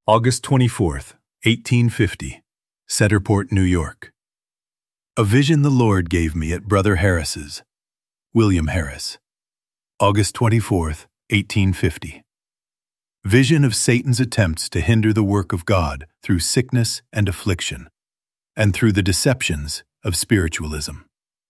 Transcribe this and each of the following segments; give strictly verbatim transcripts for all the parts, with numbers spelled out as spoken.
August twenty-fourth, eighteen fifty, Centerport, New York. A vision the Lord gave me at Brother Harris's. William Harris. August twenty-fourth, eighteen fifty. Vision of Satan's attempts to hinder the work of God through sickness and affliction, and through the deceptions of spiritualism.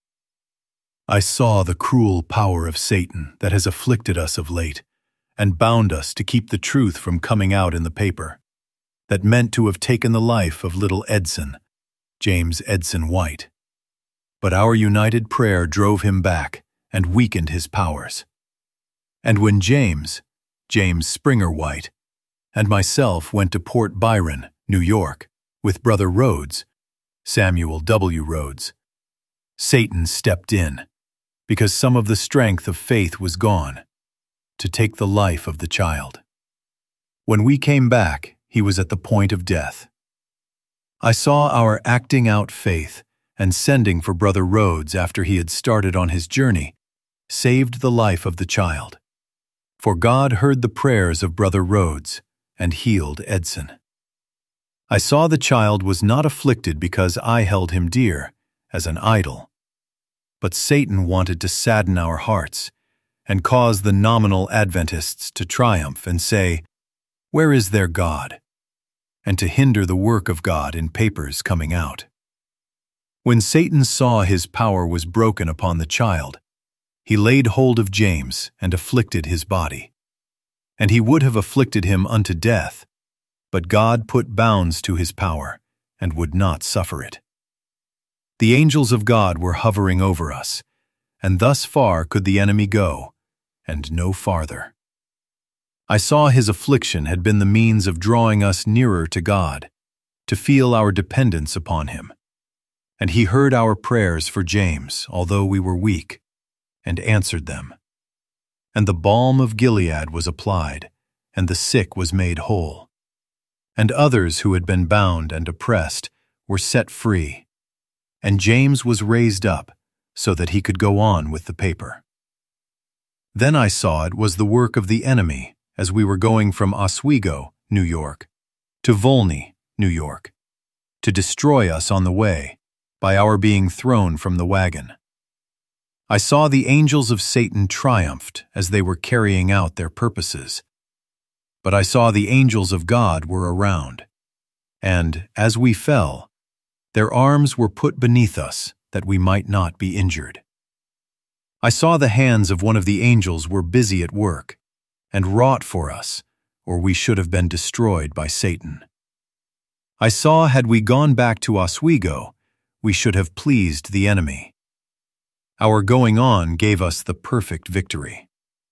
I saw the cruel power of Satan that has afflicted us of late, and bound us to keep the truth from coming out in the paper, that meant to have taken the life of little Edson, James Edson White. But our united prayer drove him back and weakened his powers. And when James, James Springer White, and myself went to Port Byron, New York, with Brother Rhodes, Samuel W. Rhodes, Satan stepped in, because some of the strength of faith was gone, to take the life of the child. When we came back, he was at the point of death. I saw our acting out faith and sending for Brother Rhodes after he had started on his journey, saved the life of the child. For God heard the prayers of Brother Rhodes and healed Edson. I saw the child was not afflicted because I held him dear, as an idol. But Satan wanted to sadden our hearts and cause the nominal Adventists to triumph and say, "Where is their God?" and to hinder the work of God in papers coming out. When Satan saw his power was broken upon the child, he laid hold of James and afflicted his body. And he would have afflicted him unto death, but God put bounds to his power and would not suffer it. The angels of God were hovering over us, and thus far could the enemy go, and no farther. I saw his affliction had been the means of drawing us nearer to God, to feel our dependence upon him. And he heard our prayers for James, although we were weak, and answered them. And the balm of Gilead was applied, and the sick was made whole. And others who had been bound and oppressed were set free. And James was raised up, so that he could go on with the paper. Then I saw it was the work of the enemy, as we were going from Oswego, New York, to Volney, New York, to destroy us on the way, by our being thrown from the wagon. I saw the angels of Satan triumphed as they were carrying out their purposes. But I saw the angels of God were around, and, as we fell, their arms were put beneath us that we might not be injured. I saw the hands of one of the angels were busy at work, and wrought for us, or we should have been destroyed by Satan. I saw had we gone back to Oswego, we should have pleased the enemy. Our going on gave us the perfect victory.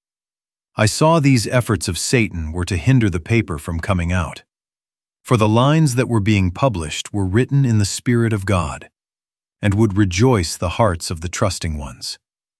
I saw these efforts of Satan were to hinder the paper from coming out, for the lines that were being published were written in the Spirit of God, and would rejoice the hearts of the trusting ones.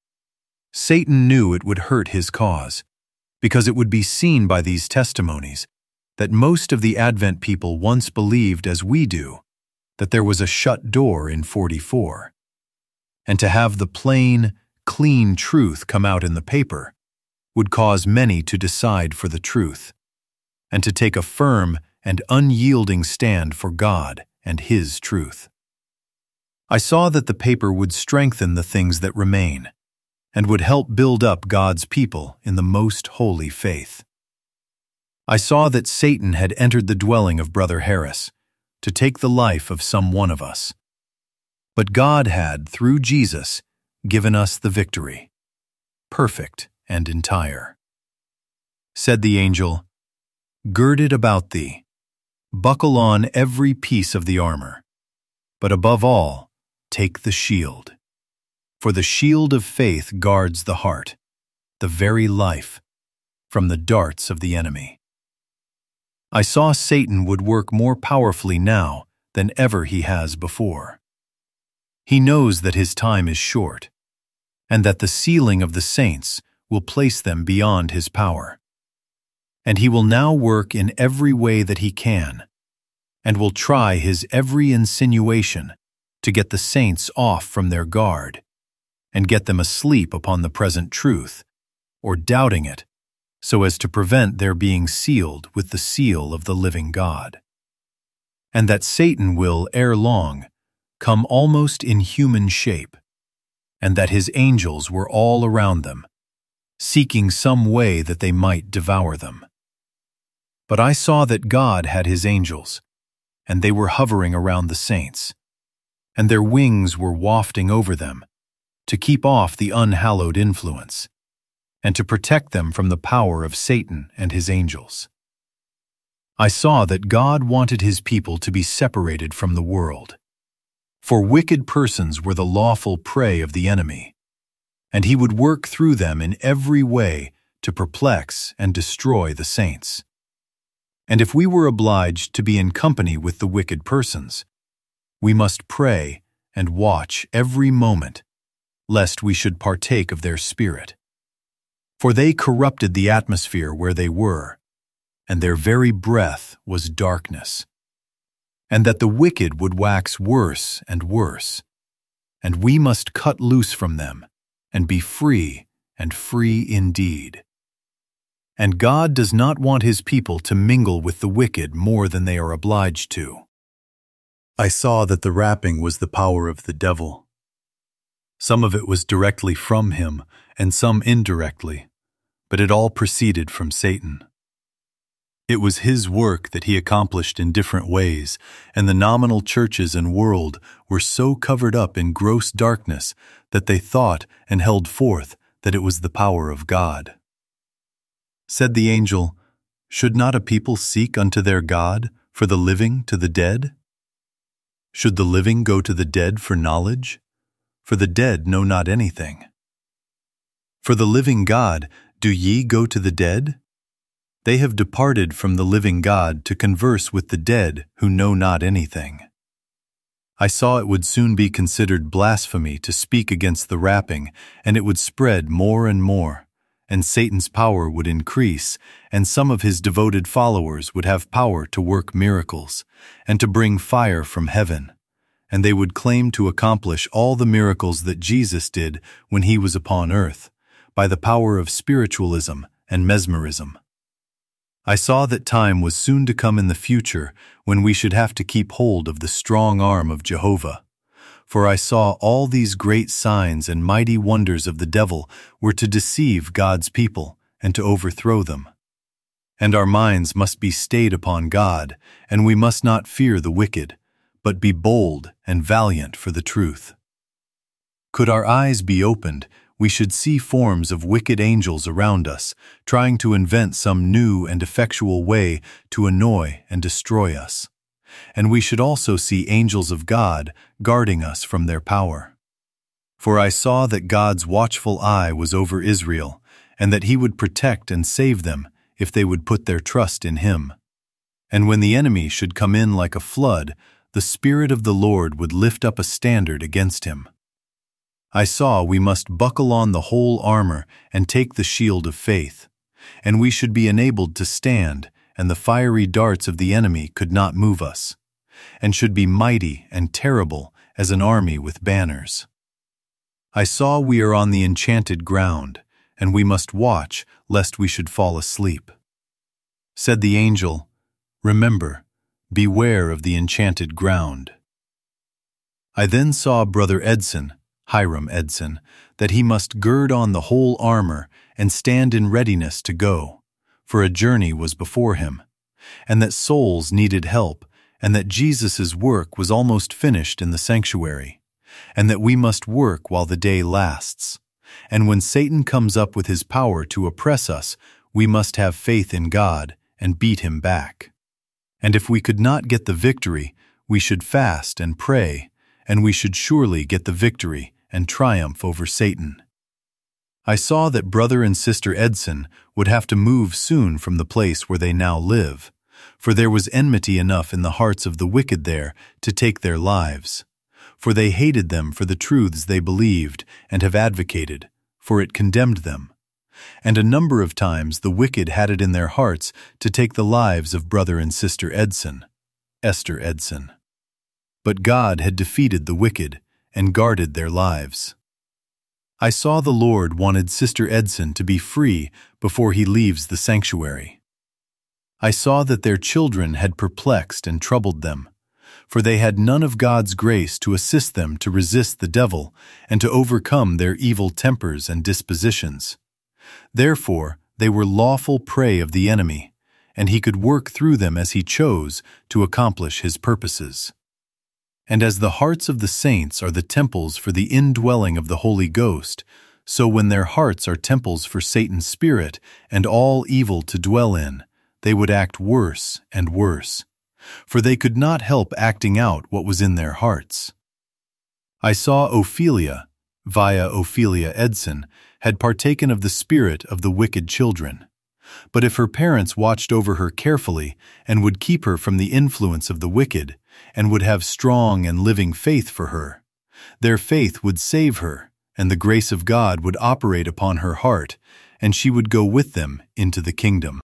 Satan knew it would hurt his cause, because it would be seen by these testimonies that most of the Advent people once believed as we do, that there was a shut door in forty-four. And to have the plain, clean truth come out in the paper would cause many to decide for the truth, and to take a firm and unyielding stand for God and His truth. I saw that the paper would strengthen the things that remain, and would help build up God's people in the most holy faith. I saw that Satan had entered the dwelling of Brother Harris to take the life of some one of us. But God had, through Jesus, given us the victory, perfect and entire. Said the angel, "Gird it about thee, buckle on every piece of the armor, but above all, take the shield. For the shield of faith guards the heart, the very life, from the darts of the enemy." I saw Satan would work more powerfully now than ever he has before. He knows that his time is short, and that the sealing of the saints will place them beyond his power. And he will now work in every way that he can, and will try his every insinuation to get the saints off from their guard, and get them asleep upon the present truth, or doubting it, so as to prevent their being sealed with the seal of the living God. And that Satan will, ere long, come almost in human shape, and that his angels were all around them, seeking some way that they might devour them. But I saw that God had his angels, and they were hovering around the saints, and their wings were wafting over them, to keep off the unhallowed influence, and to protect them from the power of Satan and his angels. I saw that God wanted his people to be separated from the world, for wicked persons were the lawful prey of the enemy, and he would work through them in every way to perplex and destroy the saints. And if we were obliged to be in company with the wicked persons, we must pray and watch every moment, lest we should partake of their spirit. For they corrupted the atmosphere where they were, and their very breath was darkness. And that the wicked would wax worse and worse, and we must cut loose from them, and be free, and free indeed. And God does not want his people to mingle with the wicked more than they are obliged to. I saw that the rapping was the power of the devil. Some of it was directly from him, and some indirectly, but it all proceeded from Satan. It was his work that he accomplished in different ways, and the nominal churches and world were so covered up in gross darkness that they thought and held forth that it was the power of God. Said the angel, "Should not a people seek unto their God for the living to the dead? Should the living go to the dead for knowledge? For the dead know not anything. For the living God, do ye go to the dead? They have departed from the living God to converse with the dead who know not anything." I saw it would soon be considered blasphemy to speak against the rapping, and it would spread more and more, and Satan's power would increase, and some of his devoted followers would have power to work miracles, and to bring fire from heaven, and they would claim to accomplish all the miracles that Jesus did when he was upon earth, by the power of spiritualism and mesmerism. I saw that time was soon to come in the future when we should have to keep hold of the strong arm of Jehovah. For I saw all these great signs and mighty wonders of the devil were to deceive God's people and to overthrow them. And our minds must be stayed upon God, and we must not fear the wicked, but be bold and valiant for the truth. Could our eyes be opened, we should see forms of wicked angels around us, trying to invent some new and effectual way to annoy and destroy us. And we should also see angels of God guarding us from their power. For I saw that God's watchful eye was over Israel, and that he would protect and save them if they would put their trust in him. And when the enemy should come in like a flood, the Spirit of the Lord would lift up a standard against him. I saw we must buckle on the whole armor and take the shield of faith, and we should be enabled to stand, and the fiery darts of the enemy could not move us, and should be mighty and terrible as an army with banners. I saw we are on the enchanted ground, and we must watch lest we should fall asleep. Said the angel, "Remember, beware of the enchanted ground." I then saw Brother Edson, Hiram Edson, that he must gird on the whole armor and stand in readiness to go, for a journey was before him, and that souls needed help, and that Jesus' work was almost finished in the sanctuary, and that we must work while the day lasts. And when Satan comes up with his power to oppress us, we must have faith in God and beat him back. And if we could not get the victory, we should fast and pray, and we should surely get the victory and triumph over Satan. I saw that Brother and Sister Edson would have to move soon from the place where they now live, for there was enmity enough in the hearts of the wicked there to take their lives. For they hated them for the truths they believed and have advocated, for it condemned them. And a number of times the wicked had it in their hearts to take the lives of Brother and Sister Edson, Esther Edson. But God had defeated the wicked and guarded their lives. I saw the Lord wanted Sister Edson to be free before he leaves the sanctuary. I saw that their children had perplexed and troubled them, for they had none of God's grace to assist them to resist the devil and to overcome their evil tempers and dispositions. Therefore, they were lawful prey of the enemy, and he could work through them as he chose to accomplish his purposes. And as the hearts of the saints are the temples for the indwelling of the Holy Ghost, so when their hearts are temples for Satan's spirit and all evil to dwell in, they would act worse and worse, for they could not help acting out what was in their hearts. I saw Ophelia, via Ophelia Edson, had partaken of the spirit of the wicked children. But if her parents watched over her carefully and would keep her from the influence of the wicked, and would have strong and living faith for her, their faith would save her, and the grace of God would operate upon her heart, and she would go with them into the kingdom.